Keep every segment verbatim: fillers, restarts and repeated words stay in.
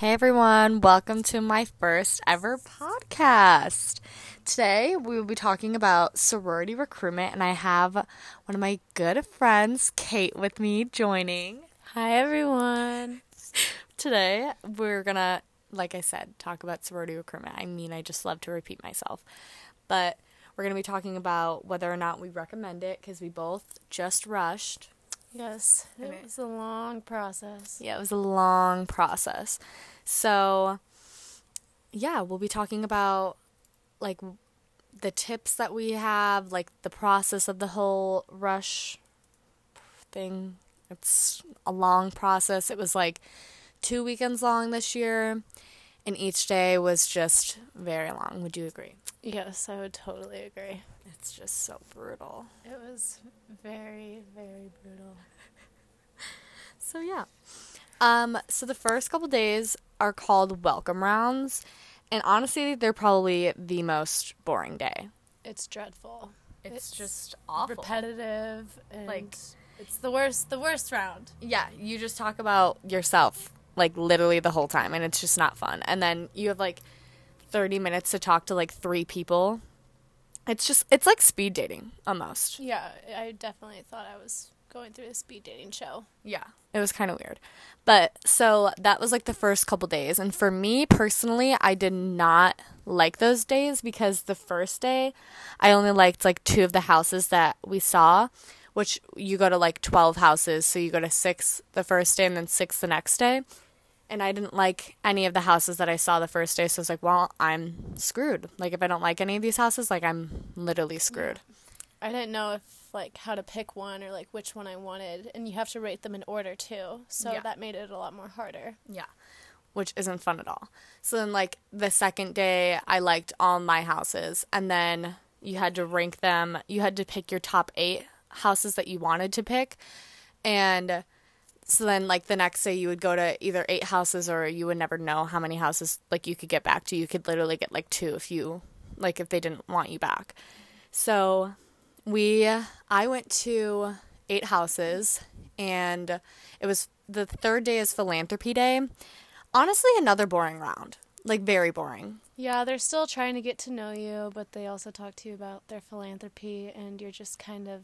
Hey everyone, welcome to my first ever podcast. Today we will be talking about sorority recruitment, and I have one of my good friends, Kate, with me joining. Hi everyone. Today we're gonna, like I said, talk about sorority recruitment. I mean, I just love to repeat myself. But we're gonna be talking about whether or not we recommend it because we both just rushed. Yes, it Okay. was a long process. Yeah, it was a long process. So, yeah, we'll be talking about, like, the tips that we have, like, the process of the whole rush thing. It's a long process. It was, like, two weekends long this year, and each day was just very long. Would you agree? Yes, I would totally agree. It's just so brutal. It was very, very brutal. So, yeah. Um, so the first couple days are called welcome rounds, and honestly, they're probably the most boring day. It's dreadful. It's, It's just awful. Repetitive and Like- it's the worst the worst round. Yeah, you just talk about yourself, like, literally the whole time, and it's just not fun. And then you have, like, thirty minutes to talk to, like, three people. It's just, it's like speed dating, almost. Yeah, I definitely thought I was going through a speed dating show. Yeah. It was kind of weird. But, so, that was, like, the first couple days. And for me, personally, I did not like those days because the first day, I only liked, like, two of the houses that we saw, which you go to, like, twelve houses. So you go to six the first day and then six the next day. And I didn't like any of the houses that I saw the first day. So I was like, well, I'm screwed. Like, if I don't like any of these houses, like, I'm literally screwed. I didn't know if like how to pick one or like which one I wanted, and you have to rate them in order too. So Yeah. that made it a lot more harder. Yeah. Which isn't fun at all. So then, like, the second day, I liked all my houses. And then you had to rank them. You had to pick your top eight houses that you wanted to pick. And so then, like, the next day, you would go to either eight houses or you would never know how many houses, like, you could get back to. You could literally get, like, two if you, like, if they didn't want you back. So we, I went to eight houses, and it was, the third day is philanthropy day. Honestly, another boring round. Like, very boring. Yeah, they're still trying to get to know you, but they also talk to you about their philanthropy, and you're just kind of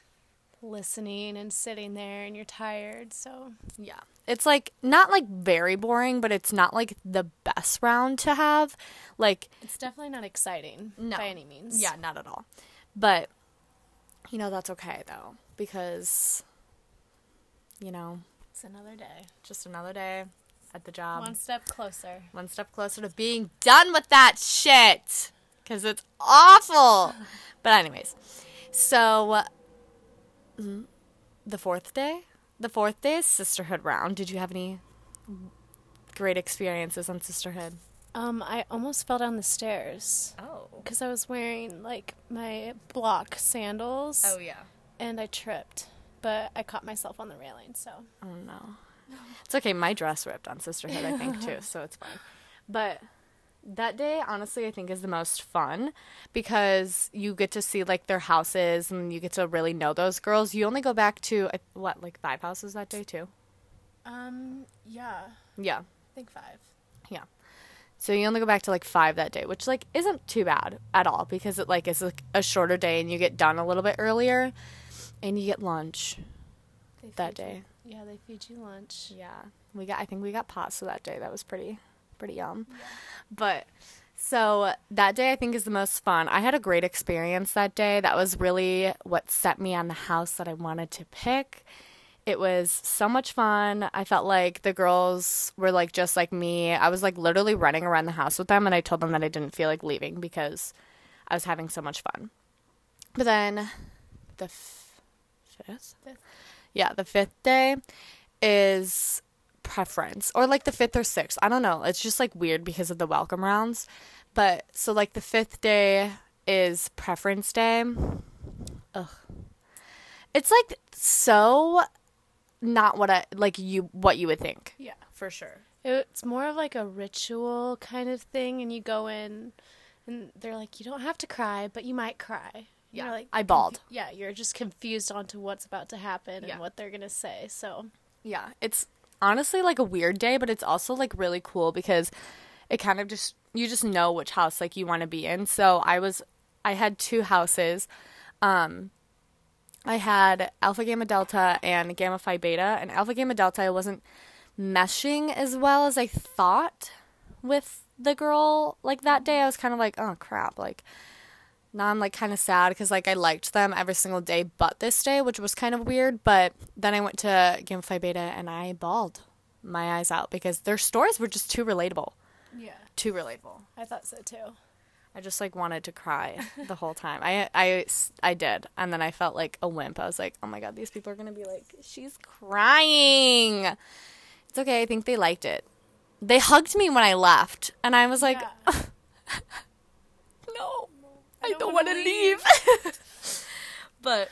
listening and sitting there, and you're tired, so... Yeah. It's, like, not, like, very boring, but it's not, like, the best round to have. Like... It's definitely not exciting No. by any means. Yeah, not at all. But, you know, that's okay, though. Because, you know... It's another day. Just another day at the job. One step closer. One step closer to being done with that shit. Because it's awful. But anyways. So, mm, the fourth day? The fourth day is sisterhood round. Did you have any great experiences on sisterhood? Um, I almost fell down the stairs. Oh. Because I was wearing, like, my block sandals. Oh, yeah. And I tripped. But I caught myself on the railing, so... Oh, no. It's okay. My dress ripped on sisterhood, I think, too, so it's fine. But that day, honestly, I think is the most fun because you get to see, like, their houses and you get to really know those girls. You only go back to, uh, what, like, five houses that day, too? Um, yeah. Yeah. I think five. Yeah. So you only go back to, like, five that day, which, like, isn't too bad at all because it, like, is a, a shorter day and you get done a little bit earlier and you get lunch They that feed you- day. Yeah, they feed you lunch. Yeah, we got. I think we got pasta that day. That was pretty, pretty yum. Yeah. But so that day I think is the most fun. I had a great experience that day. That was really what set me on the house that I wanted to pick. It was so much fun. I felt like the girls were like just like me. I was like literally running around the house with them, and I told them that I didn't feel like leaving because I was having so much fun. But then the f- fifth. Fifth. Yeah, the fifth day is preference. Or, like, the fifth or sixth. I don't know. It's just, like, weird because of the welcome rounds. But, so, like, the fifth day is preference day. Ugh. It's, like, so not what I, like, you, what you would think. Yeah. For sure. It's more of like a ritual kind of thing, and you go in, and they're like, you don't have to cry, but you might cry. Yeah, You're like, I bawled. confu- yeah, you're just confused onto what's about to happen Yeah. and what they're going to say, so. Yeah, it's honestly like a weird day, but it's also like really cool because it kind of just, you just know which house like you want to be in. So I was, I had two houses. Um, I had Alpha Gamma Delta and Gamma Phi Beta, and Alpha Gamma Delta I wasn't meshing as well as I thought with the girl. Like that day I was kind of like, oh crap, like now I'm like kind of sad because like I liked them every single day but this day, which was kind of weird. But then I went to Gamma Phi Beta and I bawled my eyes out because their stories were just too relatable. Yeah. Too relatable. I thought so too. I just like wanted to cry the whole time. I, I, I did. And then I felt like a wimp. I was like, oh my God, these people are going to be like, she's crying. It's okay. I think they liked it. They hugged me when I left. And I was like, Yeah. no. I I don't don't wanna want to leave. leave. But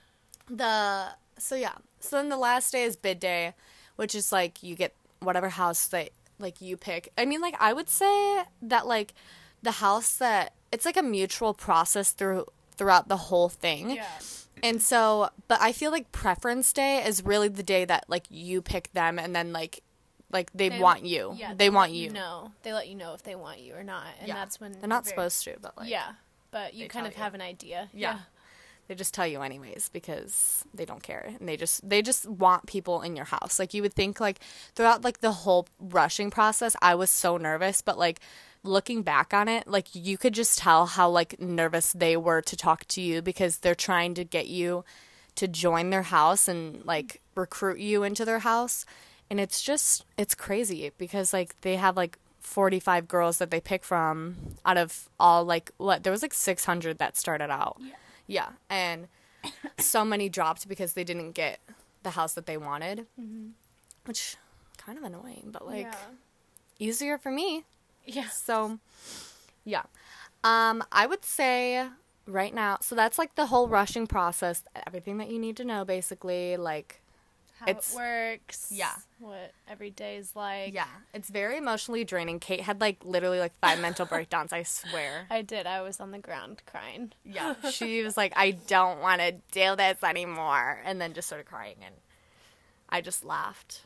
the, so yeah. So then the last day is bid day, which is like you get whatever house that like you pick. I mean, like I would say that like the house that, it's like a mutual process through throughout the whole thing. Yeah. And so, but I feel like preference day is really the day that like you pick them and then like like they, They- want you. Yeah, they want let you. know. They let you know if they want you or not, and Yeah. that's when They're not very- supposed to, but like Yeah, but you they kind tell of you. have an idea. Yeah. They just tell you anyways because they don't care, and they just they just want people in your house. Like you would think like throughout like the whole rushing process, I was so nervous, but like looking back on it, like you could just tell how like nervous they were to talk to you because they're trying to get you to join their house and like recruit you into their house. And it's just it's crazy because like they have like forty-five girls that they pick from out of all like what there was like six hundred that started out. Yeah. Yeah, and so many dropped because they didn't get the house that they wanted, Mm-hmm. which kind of annoying, but like yeah. easier for me. Yeah. So, yeah. Um, I would say right now, so that's like the whole rushing process, everything that you need to know basically, like How It's- it works. yeah. What every day is like. yeah, it's very emotionally draining. Kate had like literally like five mental breakdowns, I swear. I did. I was on the ground crying. Yeah, she was like, I don't want to do this anymore. And then just started crying. And I just laughed.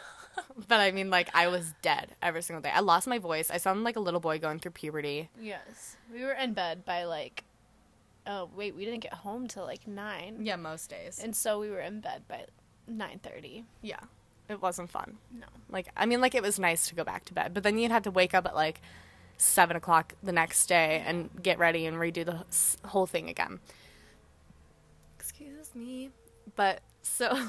But I mean, like, I was dead every single day. I lost my voice. I sounded like a little boy going through puberty. Yes. We were in bed by like, oh, wait, we didn't get home till like nine. Yeah, most days. And so we were in bed by nine thirty. Yeah, it wasn't fun. No. Like, I mean, like, it was nice to go back to bed. But then you'd have to wake up at, like, seven o'clock the next day and get ready and redo the s- whole thing again. Excuse me. But, so...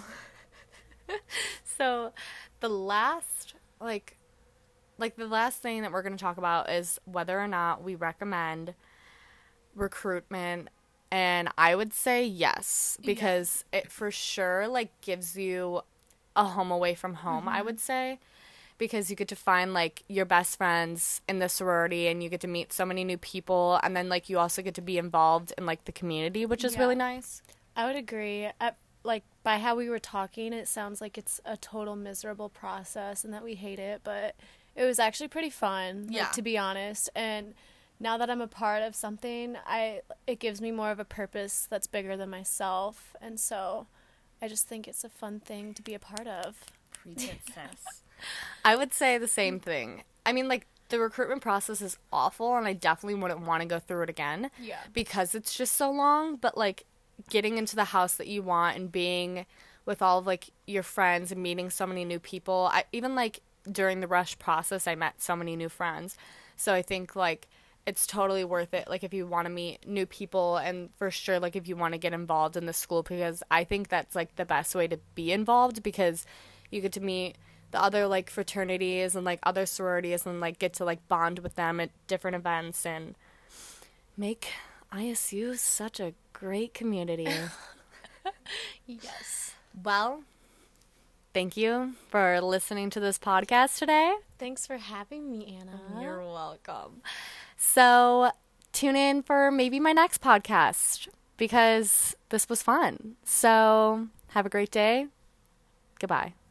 so, the last, like... Like, the last thing that we're going to talk about is whether or not we recommend recruitment. And I would say yes, because it for sure, like, gives you a home away from home, I would say. Because you get to find, like, your best friends in the sorority, and you get to meet so many new people. And then, like, you also get to be involved in, like, the community, which is Yeah. really nice. I would agree. At, like, by how we were talking, it sounds like it's a total miserable process and that we hate it, but it was actually pretty fun, like, Yeah. to be honest. And now that I'm a part of something, I it gives me more of a purpose that's bigger than myself. And so I just think it's a fun thing to be a part of. I would say the same thing. I mean, like, the recruitment process is awful, and I definitely wouldn't want to go through it again. Yeah. Because it's just so long, but, like, getting into the house that you want and being with all of, like, your friends and meeting so many new people. I even, like, during the rush process, I met so many new friends. So I think, like, it's totally worth it, like, if you want to meet new people, and for sure, like, if you want to get involved in the school, because I think that's, like, the best way to be involved, because you get to meet the other, like, fraternities and, like, other sororities and, like, get to, like, bond with them at different events and make I S U such a great community. Yes. Well, thank you for listening to this podcast today. Thanks for having me, Anna. You're welcome. So tune in for maybe my next podcast, because this was fun. So have a great day. Goodbye.